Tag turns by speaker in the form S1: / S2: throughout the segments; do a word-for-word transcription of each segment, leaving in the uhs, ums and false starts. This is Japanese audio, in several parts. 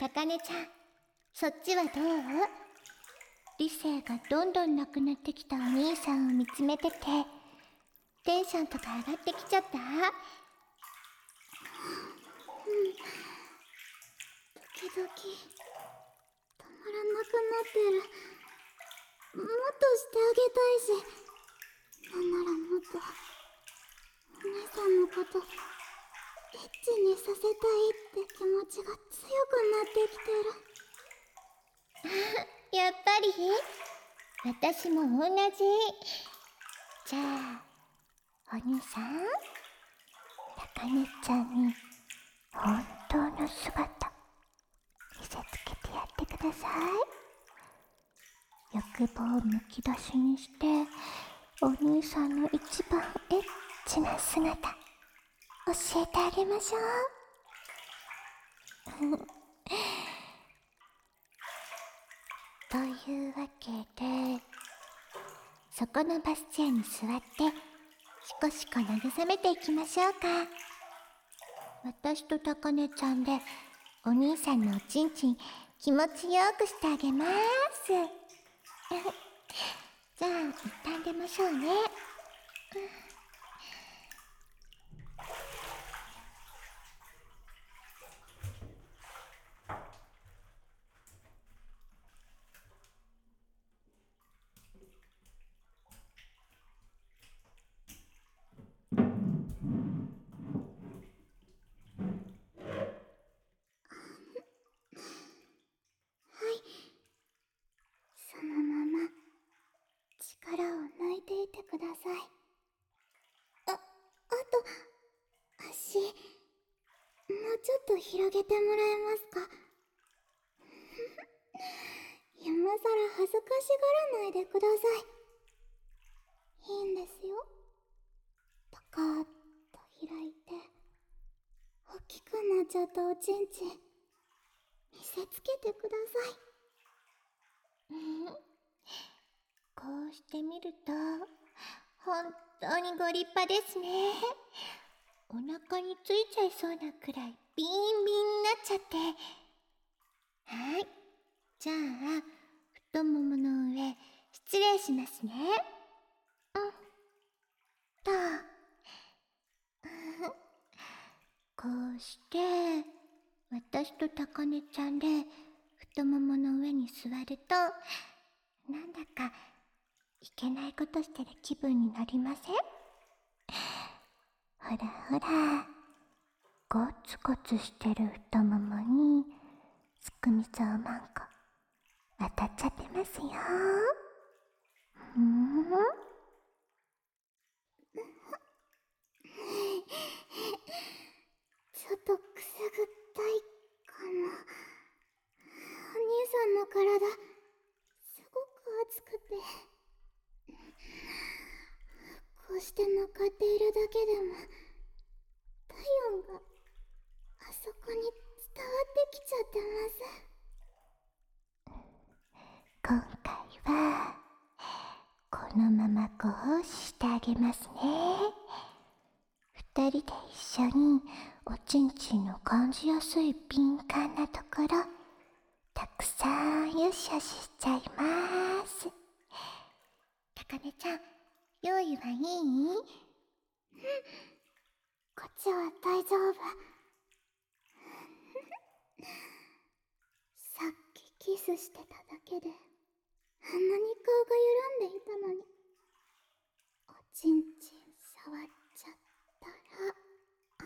S1: たかねちゃん、そっちはどう？理性がどんどんなくなってきたお兄さんを見つめてて、テンションとか上がってきちゃった？うん、
S2: 時々たまらなくなってる。もっとしてあげたいし、なんならもっとお姉さんのことエッチにさせたいって気持ちが強くなってきて
S1: る。やっぱり私も同じ。じゃあお兄さん、たかねちゃんに本当の姿見せつけてやってください。欲望をむき出しにしてお兄さんの一番エッチな姿教えてあげましょう。というわけで、そこのバスチェアに座ってシコシコ慰めていきましょうか。私とたかねちゃんでお兄さんのおちんちん気持ちよくしてあげます。じゃあ一旦出ましょうね。
S2: そのまま力を抜いていてください。あ、あと足もうちょっと広げてもらえますか？今さら恥ずかしがらないでください。いいんですよ。パカーッと開いて大きくなっちゃったおちんちん見せつけてください。
S1: こうしてみると本当にご立派ですね。お腹についちゃいそうなくらいビンビンになっちゃって。はい、じゃあ太ももの上失礼しますね。うんとこうして私とたかねちゃんで太ももの上に座ると、なんだかいけないことしてる気分になりません？ほらほら、ゴツゴツしてる太ももにすくみそうまんこ当たっちゃってますよ。ふん
S2: ちょっとくすぐったいかも。お兄さんの体すごく熱くて、こうして乗っかっているだけでも体温があそこに伝わってきちゃって
S1: 今回はこのままご奉仕してあげますね。二人で一緒におちんちんの感じやすい敏感なところたくさんよしよししちゃいます。たかねちゃん、用意はいい？
S2: ます。こっちは大丈夫。さっきキスしてただけであんなに顔が緩んでいたのに、おちんちん触っちゃったら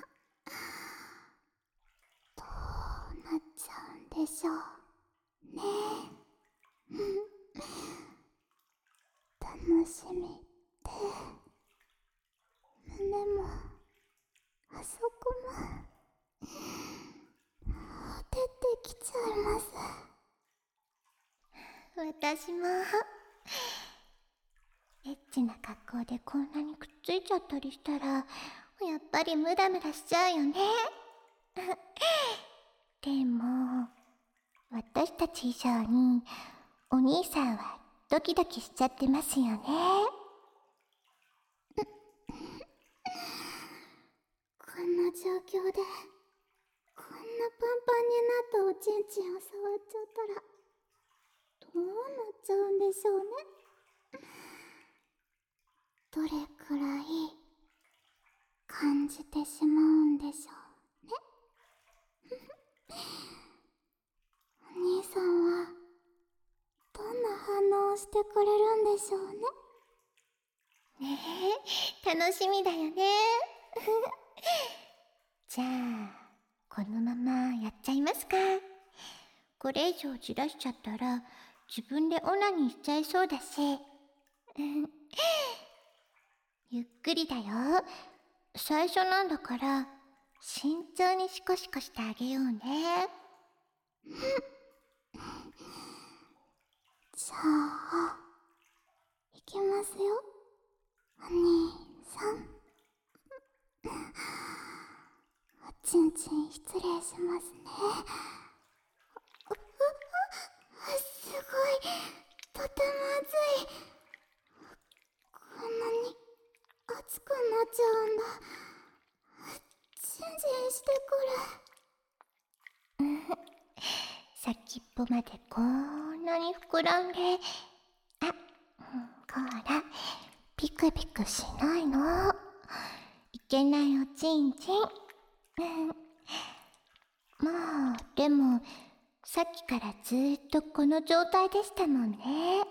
S2: どうなっちゃうんでしょうねえ。楽しみって胸もあそこも出てきちゃいます。
S1: 私もエッチな格好でこんなにくっついちゃったりしたらやっぱりムダムダしちゃうよね。でも私たち以上にお兄さんはドキドキしちゃってますよね。
S2: こんな状況でこんなパンパンになったおちんちんを触っちゃったらどうなっちゃうんでしょうね。どれくらい感じてしまうんでしょうね。お兄さんはどんな反応をしてくれるんでしょうね。
S1: ねえ、楽しみだよね。じゃあこのままやっちゃいますか。これ以上じらしちゃったら自分でオナニーしちゃいそうだし。ゆっくりだよ。最初なんだから慎重にシコシコしてあげようね。
S2: じゃあいきますよ、お兄さん。おちんちん失礼しますね。すごい、とても熱い。こんなに熱くなっちゃうんだ。チンチンしてくる。
S1: 先っぽまでこんなに膨らんで、あ、こら、ピクピクしないの。いけないおちんちん。まあでもさっきからずーっとこの状態でしたもんね。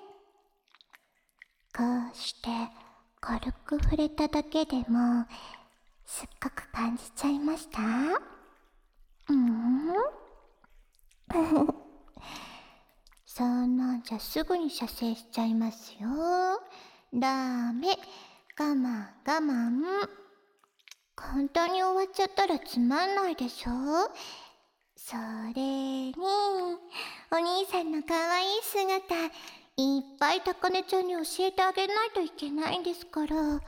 S1: こうして軽く触れただけでもすっごく感じちゃいました。うんそんなんじゃすぐに射精しちゃいますよ。ダメ、我慢我慢。簡単に終わっちゃったらつまんないでしょ。それにお兄さんの可愛い姿いっぱい高根ちゃんに教えてあげないといけないんですから。
S2: そうです。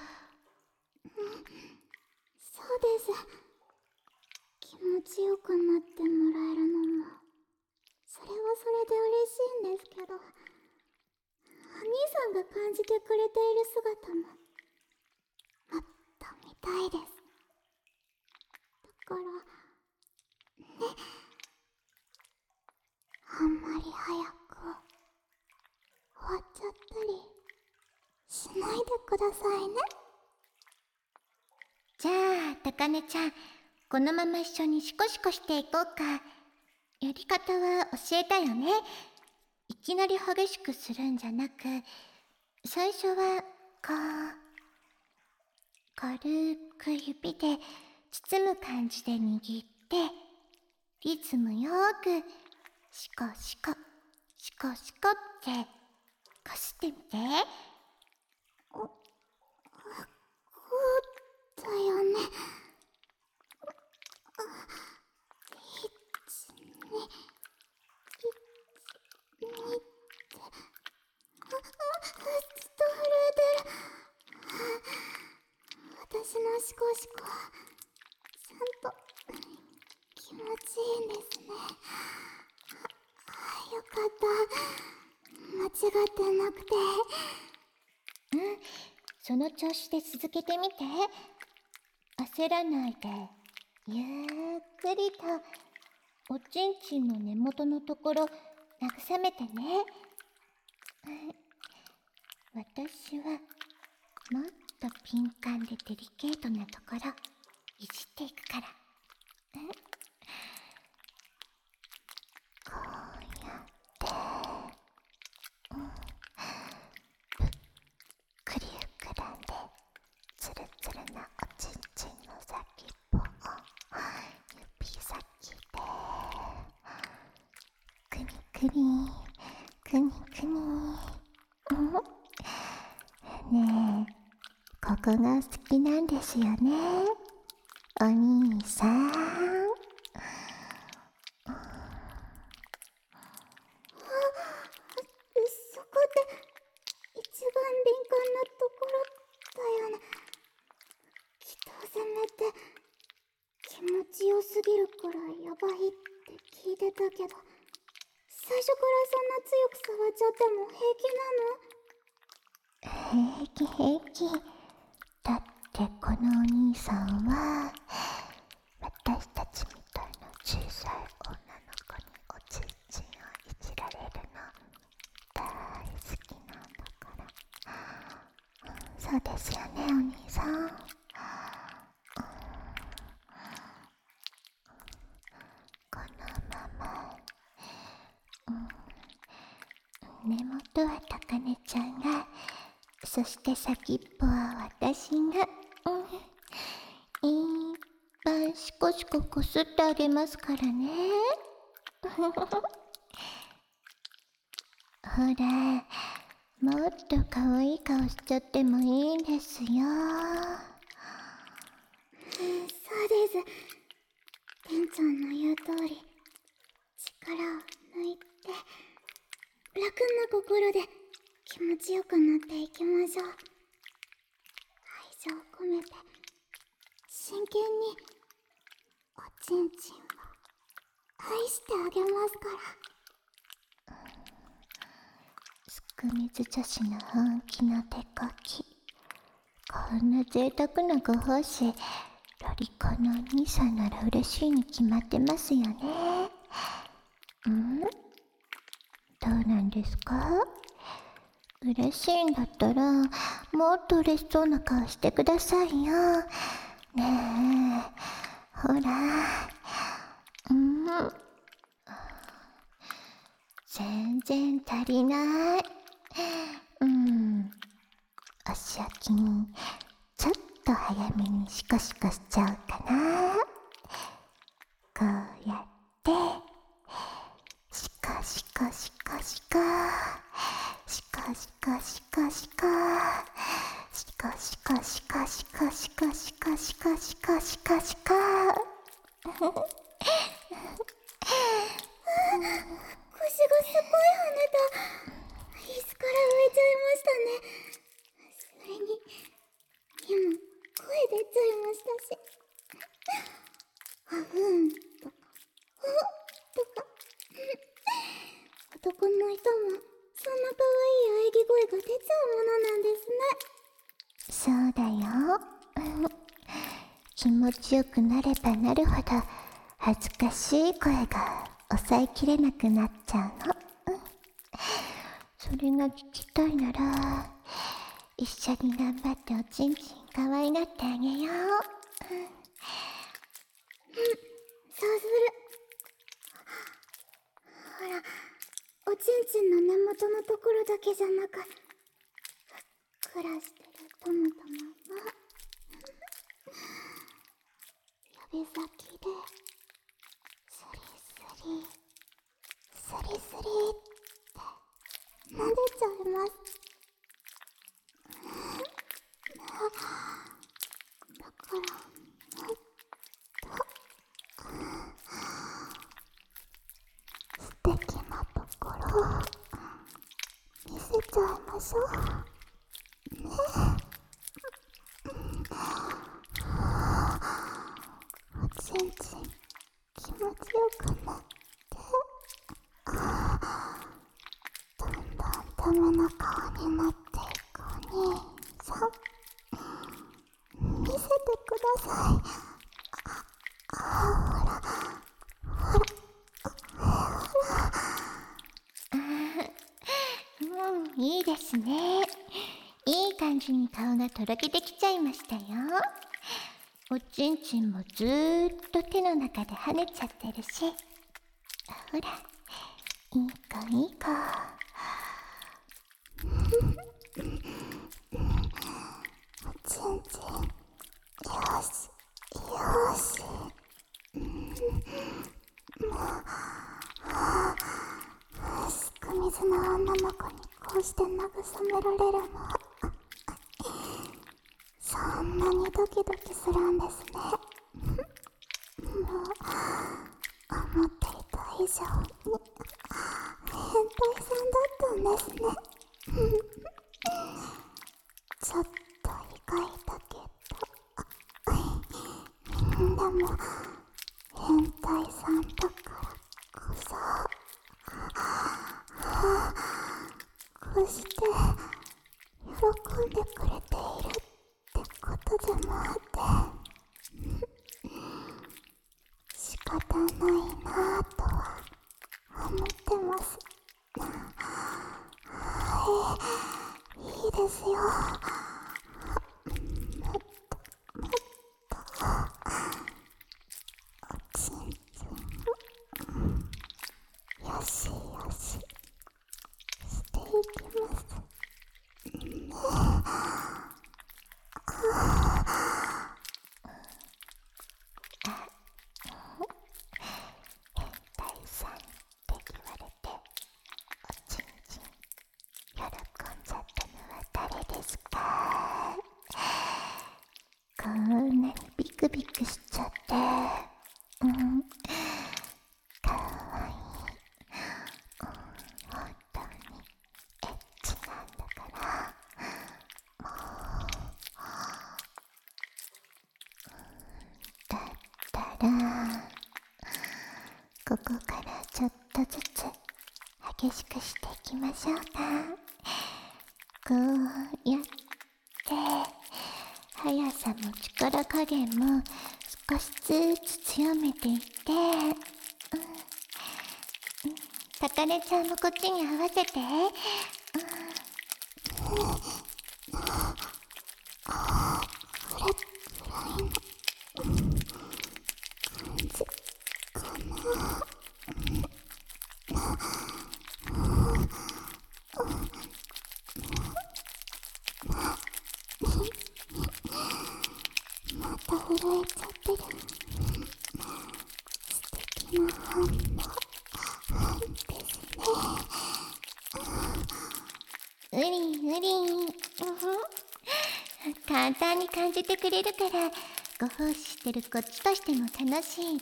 S2: 気持ちよくなってもらえるのもそれはそれで嬉しいんですけど、お兄さんが感じてくれている姿ももっと見たいです。だからね、あんまり早く終わっちゃったりしないでくださいね。
S1: じゃあ高根ちゃん、このまま一緒にシコシコしていこうか。やり方は教えたよね。いきなり激しくするんじゃなく、最初はこう軽く指で包む感じで握って、リズムよーくシコシコシコシコってこすってみて。
S2: こうだよね。いち、に、いち、にってあ、あ、ずっと震えてる。私のシコシコはちゃんと気持ちいいんですね。あ、よかった。間違ってなくて。
S1: うん、その調子で続けてみて。焦らないでゆっくりとおちんちんの根元のところ慰めてね。私はもっと敏感でデリケートなところいじっていくから。こうやってぷっくり膨らんでつるつるなおちんちんの先っぽを指先でくにくにくにくに。ねえ、ここが好きなんですよね、お兄さん。
S2: そこで一番敏感なところだよね。きっとせめて気持ちよすぎるくらいヤバいって聞いてたけど、最初からそんな強く触っちゃっても平気なの？
S1: 平気平気。だってこのお兄さんは私たちみたいな小さい女の子に教ですよね、お兄さん。このまま、うん、根元はたかねちゃんが、そして先っぽは私が、うん、いっぱいシコシコこすってあげますからね。ほら、もっと可愛い顔しちゃってもいいんですよ。
S2: そうです。店長の言う通り、力を抜いて、楽な心で気持ちよくなっていきましょう。愛情を込めて、真剣に、おちんちんを愛してあげますから。
S1: すくみず女子の本気の手こき。こんな贅沢なご奉仕、ロリコンのお兄さんなら嬉しいに決まってますよね。ん？どうなんですか？嬉しいんだったら、もっと嬉しそうな顔してくださいよ。ねえ、ほら。うん。全然足りない。うん。お仕置きに、ちょっと早めにシコシコしちゃおうかな。こうやって、シコシコシコシコ。シコシコシコシコ。シコシコシコシコシコシコシコシコシコシコ。
S2: 腰がすごい跳ねた。椅子から浮いちゃいましたね。それに、今、声出ちゃいましたし。あうんとか、おとか。男の人も、そんな可愛い喘ぎ声が出ちゃうものなんですね。
S1: そうだよ。気持ちよくなればなるほど恥ずかしい声が抑えきれなくなっちゃうの。それが聞きたいなら一緒に頑張っておちんちん可愛がってあげよう。うん、
S2: そうする。ほら、おちんちんの根元のところだけじゃなく、ふっくらしてるトムトムも指先でスリスリスリスリって撫でちゃいます。だからもっと素敵なところを見せちゃいましょうね。おちんちん気持ちよくなって、どんどんダメな顔になっていくお兄さん、見せてください。ほらほら
S1: うん、いいですね。いい感じに顔がとろけてきちゃいましたよ。おちんちんもずーっと手の中で跳ねちゃってるし。ほら、いい子いい子。
S2: おちんちん、よしよし。もうすくみずの女の子にこうして慰められるのはそんなにドキドキするんですね。もう思っていた以上に変態さんだったんですね。ちょっと意外だけど、でも変態さんだからこそ、こうして喜んでくれているってことでもあって、仕方ないなぁとは思ってます。はい、いいですよ。
S1: こんなにビクビクしちゃって、うん、かわいい。本当にエッチなんだから、もうだったらここからちょっとずつ激しくしていきましょうか。こうやって速さも力加減も少しずつ強めていって、うん、たかねちゃんもこっちに合わせて、
S2: また震えちゃってる。素敵な反応ですね。
S1: うりうり、うん、簡単に感じてくれるからご奉仕してるこっちとしても楽しいです。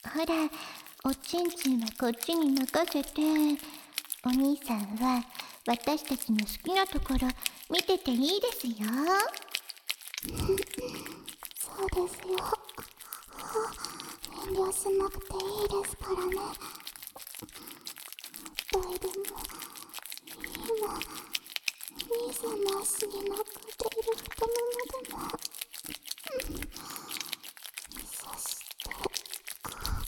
S1: ほら、おちんちんはこっちに任せて、お兄さんは私たちの好きなところ見てていいですよ。
S2: そうですよ。遠慮しなくていいですからね。トイレも今兄さんの足に乗っかっている太ももでも、そしてこ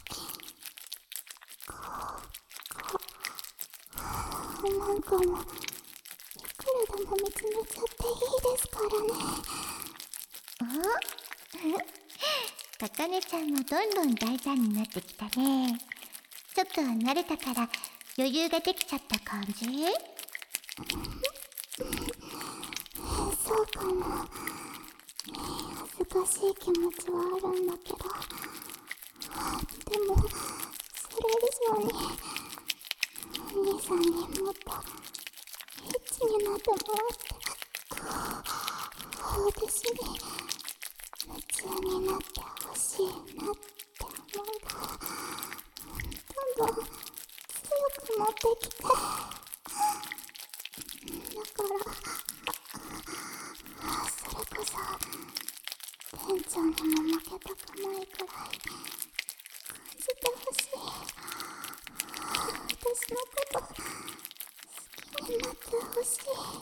S2: うこうなんかもいくらでも見つめちゃっていいですからね。
S1: おたかねちゃんもどんどん大胆になってきたね。ちょっとは慣れたから余裕ができちゃった感じ？
S2: そうかも。恥ずかしい気持ちはあるんだけど、でもそれ以上にお兄さんにもっとエッチになってもらって、私に夢中になってほしいなって思いがどんどん強くなってきて、だからそれこそ店長にも負けたくないくらい感じてほしい。私のこと好きになってほしい。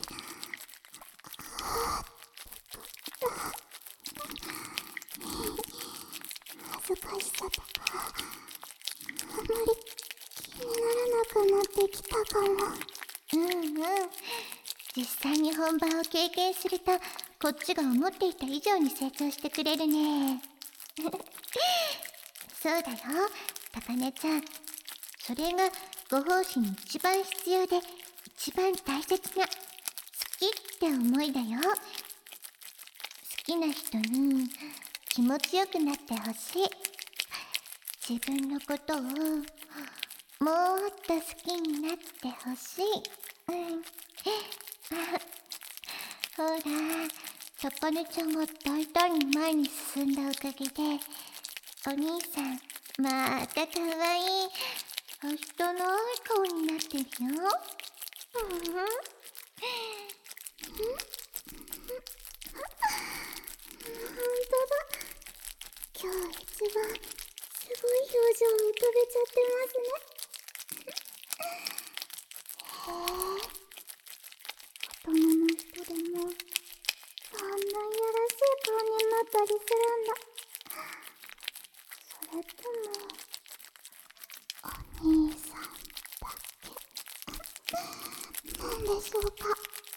S2: 恥ずかしさとかあまり気にならなくなってきたかも。
S1: うんうん。実際に本番を経験するとこっちが思っていた以上に成長してくれるね。そうだよ、たかねちゃん。それがご奉仕に一番必要で一番大切な好きって思いだよ。好きな人に気持ちよくなってほしい。自分のことをもっと好きになってほしい。うんほら、たかねちゃんが大胆に前に進んだおかげでお兄さんまたかわいいはしたない顔になってるよ。うんほん
S2: とだ。今日一番すごい表情を浮かべちゃってますね。へえ、大人の人でもそんないやらしい顔になったりするんだ。それともお兄さんだけなんでしょうか。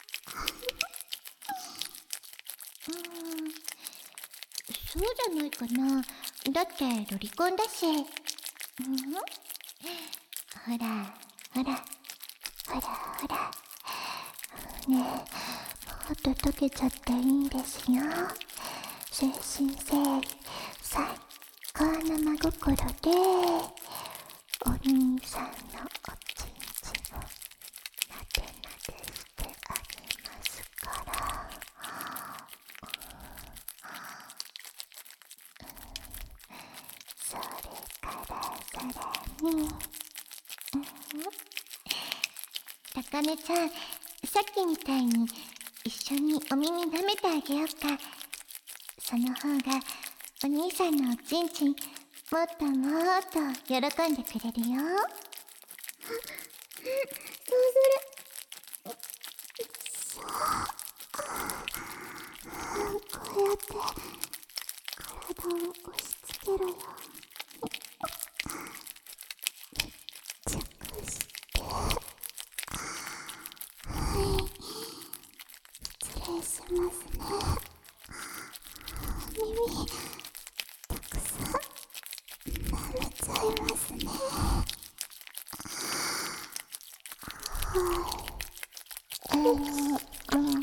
S1: うーんそうじゃないかな。だってロリコンだし。うん、ほらほらほらほらねえ、もっと溶けちゃっていいんですよ。誠心誠意最高の真心でお兄さんのおちんちんをなでなでしてあげますから。 らに。たかねちゃん、さっきみたいに一緒にお耳舐めてあげようか。その方がお兄さんのおちんちんもっともっと喜んでくれるよ。
S2: そうする。こうやって体を押し付けろよ。熟して。はい、失礼しますね。耳たくさん舐めちゃいますね。はい。うんうん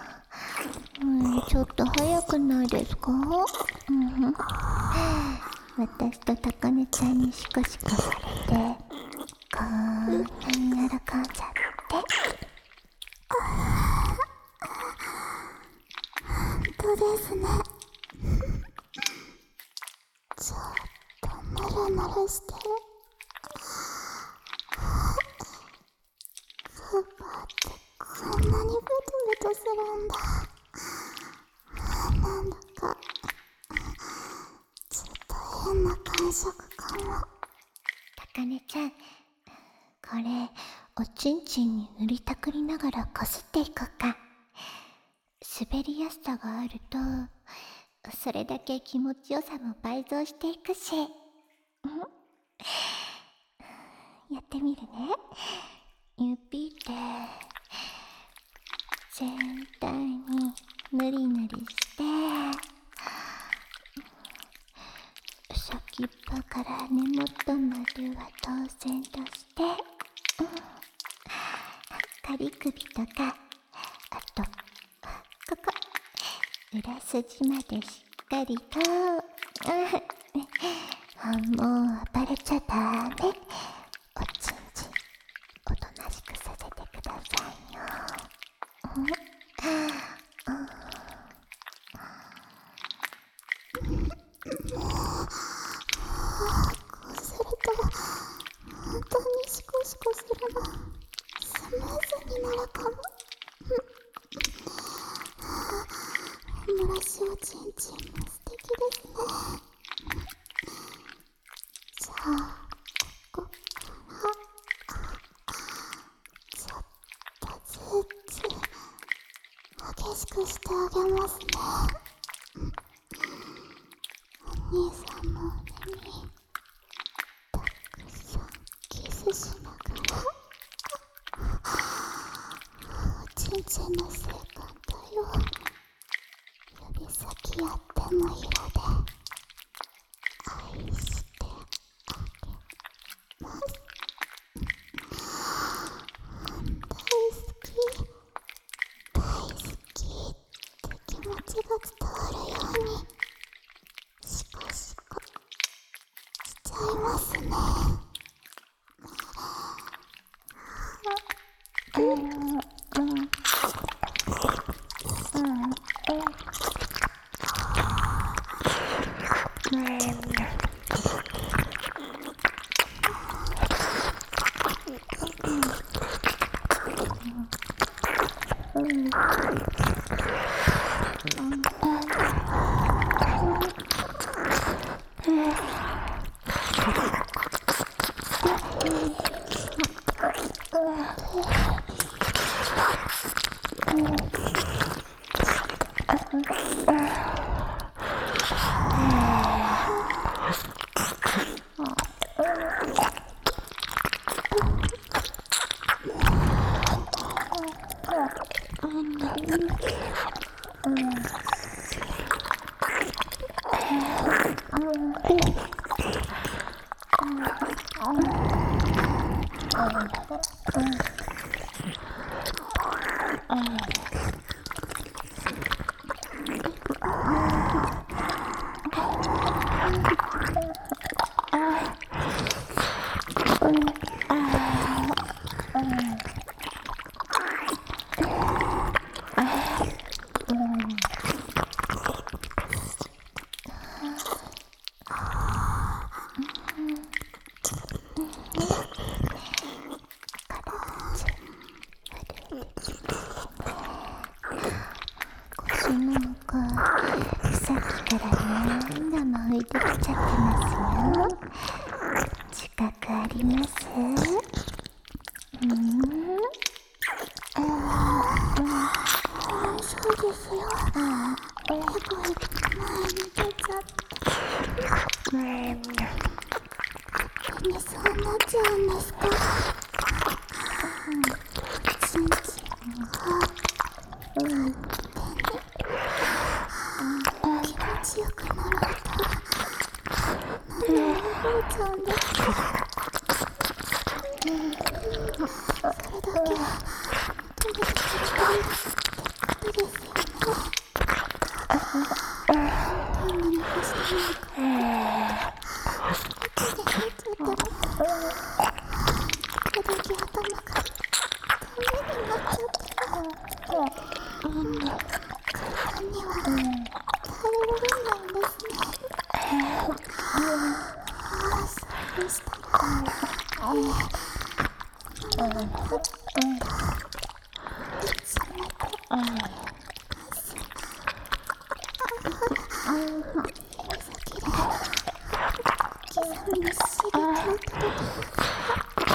S1: ちょっと早くないですか？うん、 私とたかねちゃんにシコシコされてこんなに喜んじゃって。
S2: 本当ですね。ちょっとぬるぬるしてカバーってこんなにベトベトするんだ。なんだかちょっと変な感触かも。
S1: たかねちゃん、これおちんちんに塗りたくりながらこすっていこうか。滑りやすさがあるとそれだけ気持ちよさも倍増していくし、やってみるね。指で全体にぬりぬりして、先っぽから根元までは当然として、うん、仮首とか、あとここ裏筋までしっかりと、うん、もう暴れちゃダメ。おちんちんおとなしくさせてくださいよ。うん、
S2: こすると本当にシコシコするのスムーズになるかも。漏らしおちんちんも素敵ですね。じゃあここからちょっとずつ激しくしてあげますね。お兄さんのお目にたくさんキスしながら、おちんちんの性感帯を指先や手のひらで愛してあげます。大好き大好きって気持ちが伝わるようにシコシコしちゃいますね。腰なんかさっきから何度も浮いてきちゃってますよ。自覚あります？うん、 そうですよ。すごい前に出ちゃって。何そうなっちゃうんですか？ちんちんが勝手に気持ちよくなるとなんでも増えちゃうんですか？それだけはとにかくいいですよね。どんなに干してもいいから先で刻みの刺激を届け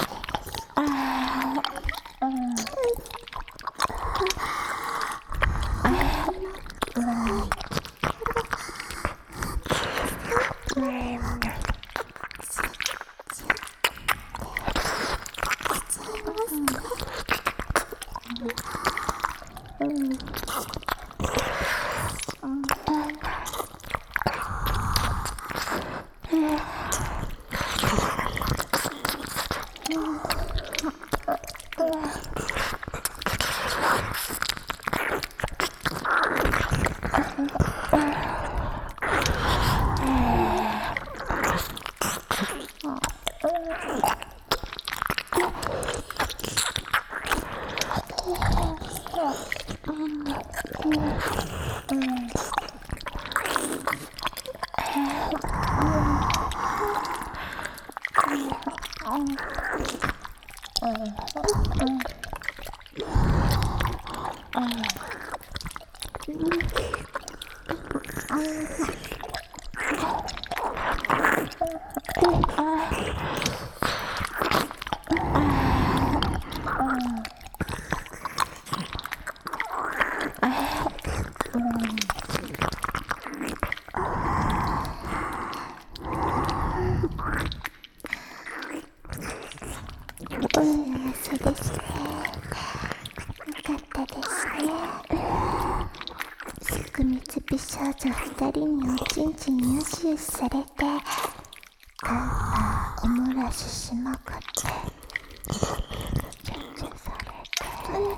S2: 幸せですね。よかったですね。植物美少女二人におちんちんよしよしされて、ガンガンおもらししまくって、チュンチュンされて、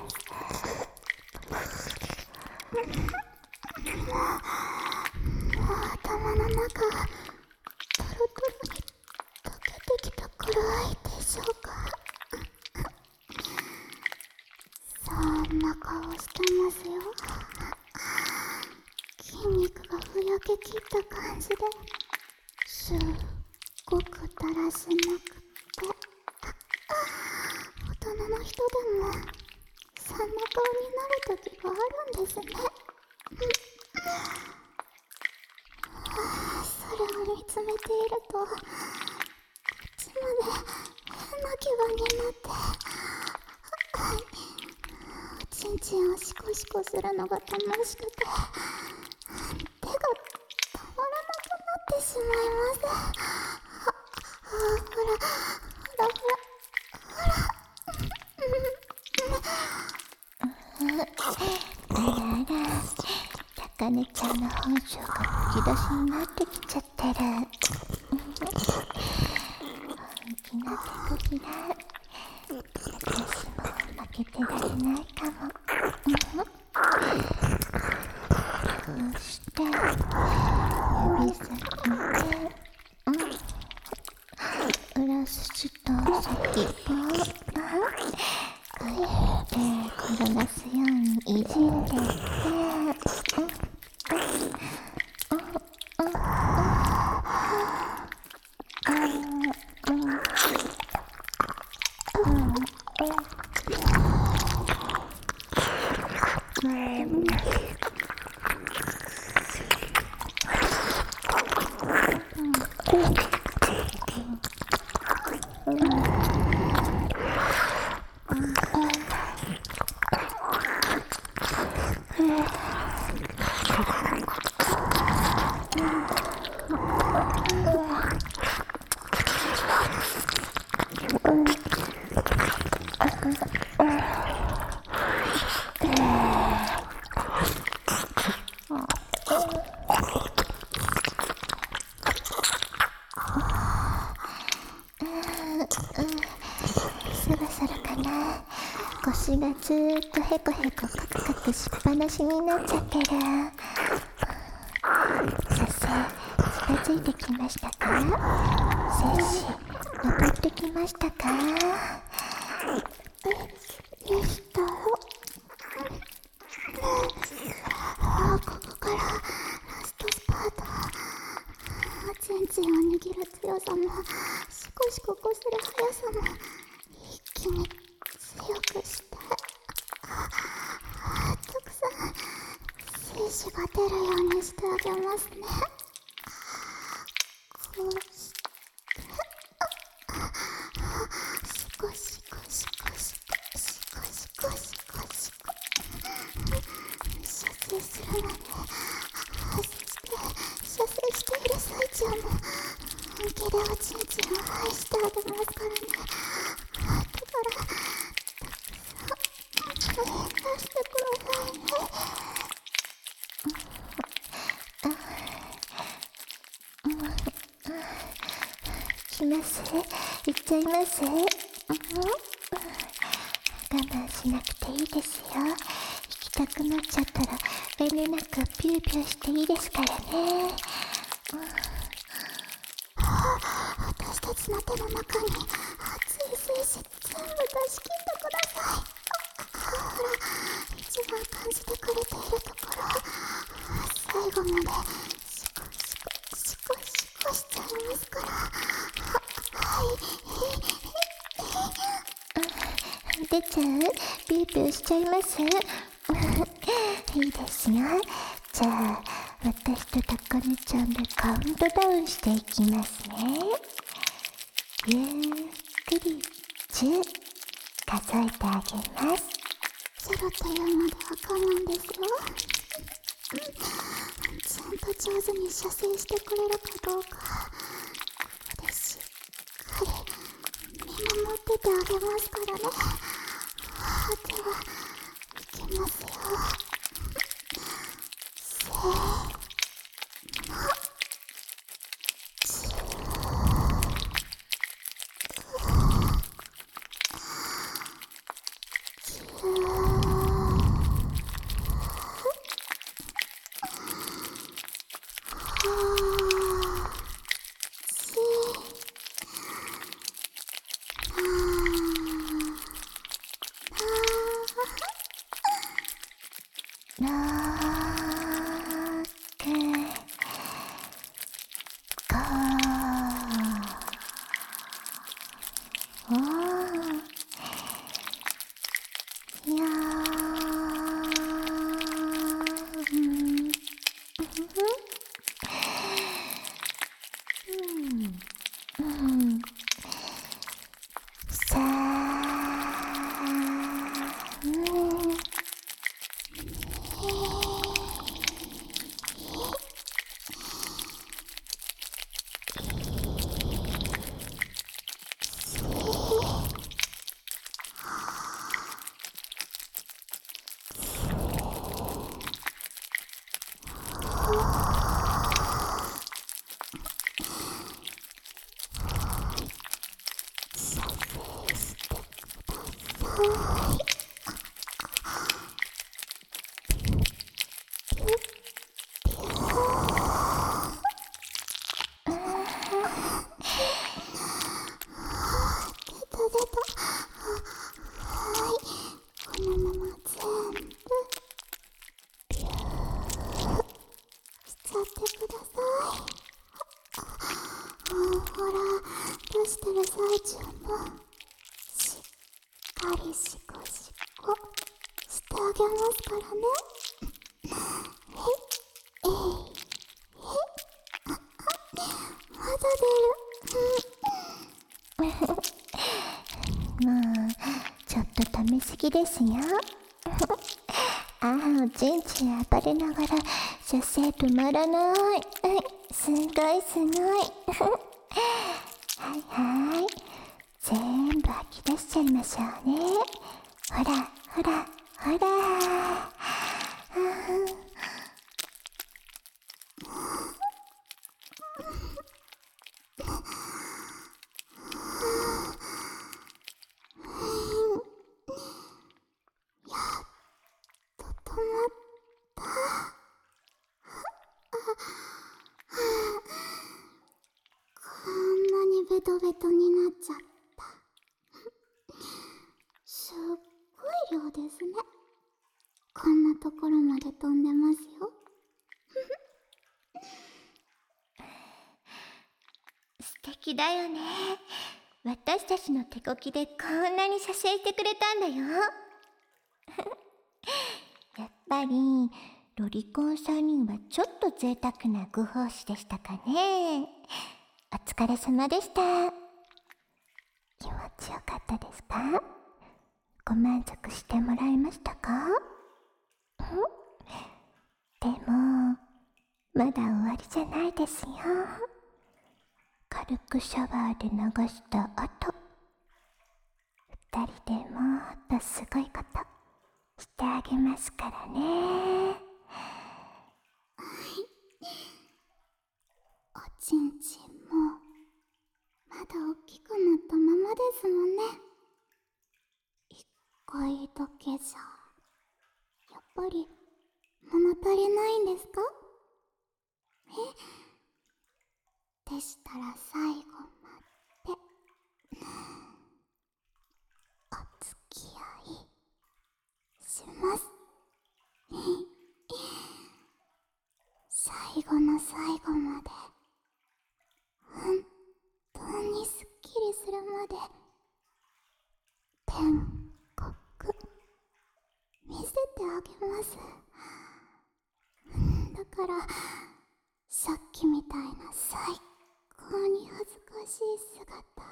S2: 頭の中がトロトロに溶けてきた頃合いでしょうか。そんな顔してますよ。筋肉がふやけきった感じですっごくだらしなくって、大人の人でもそんな顔になる時があるんですね。それを見つめていると、こっちまで変な気分になって、おちんちんをシコシコするのが楽しくて、手が止まらなくなってしまいます。あ、あ、ほら、ほらほら、ほら。あらあら、たかねちゃんの本性がむき出しになってきちゃってる。本気な手こきだ。私も負けてられないかも。こうして指先で、うん、裏筋と先っぽをこうやって転がすようにいじんでいって、そろそろかな。腰がずーっとヘコヘコカクカクしっぱなしになっちゃってる。させ、近づいてきましたか？精子、登ってきましたか？え、でした。あ、ここからラストスパート。おちんちんを握る強さも、シコシコこする速さも一気に強くして、たくさん精子が出るようにしてあげますね。こうしてシコシコシコシコシコシコシコシコ射精するまで発生して射精している最中も本気でおちんちんを愛してあげますからね。だからたくさん出してくださいね。
S1: いきます。いっちゃいます。我慢しなくていいですよ。行きたくなっちゃったら遠慮なくピューピューしていいですからね。
S2: 私たちの手の中に熱い精子全部出し切ってください。ほら、一番感じてくれているところ最後までシコシコシコシコしちゃいますから。はい
S1: 出ちゃう？ピューピューしちゃいます？いいですよ。じゃあ私とたかねちゃんでカウントダウンしていきますね。ゆっくりじゅう数えてあげます。
S2: ゼロっていうまでは我慢ですよ。ちゃんと上手に射精してくれるかどうかここでしっかり見守っててあげますからね。ではいきますよ。せーの。
S1: ろく、ご、おー、よーん、うん、うん、さー、うん、出してる最中もしっかりシコシコしてあげますからね。えいえいえいまだ出る。 もうちょっとためすぎですよ。ああ、おちんちん暴れながら射精止まらない。すごいすごい。はいはい、全部吐き出しちゃいましょうね。ほらほらほら。あ
S2: 止まったこんなにベトベトになっちゃった。すっごい量ですね。こんなところまで飛んでますよ。
S1: 素敵だよね。私たちの手こきでこんなに射精してくれたんだよ。やっぱりロリコンさんにんはちょっと贅沢なご奉仕でしたかね。お疲れ様でした。気持ちよかったですか？ご満足してもらえましたか？ん？でも、まだ終わりじゃないですよ。軽くシャワーで流した後、二人でもっとすごいことしてあげますからね。
S2: おちんちんもまだ大きくなったままですもんね。一回だけじゃやっぱり物足りないんですか？えでしたら最後までお付き合いします。最後の最後まで本当にすっきりするまで天国見せてあげます。だからさっきみたいな最高に恥ずかしい姿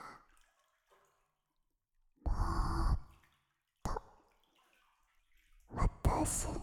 S2: ぼーっと私に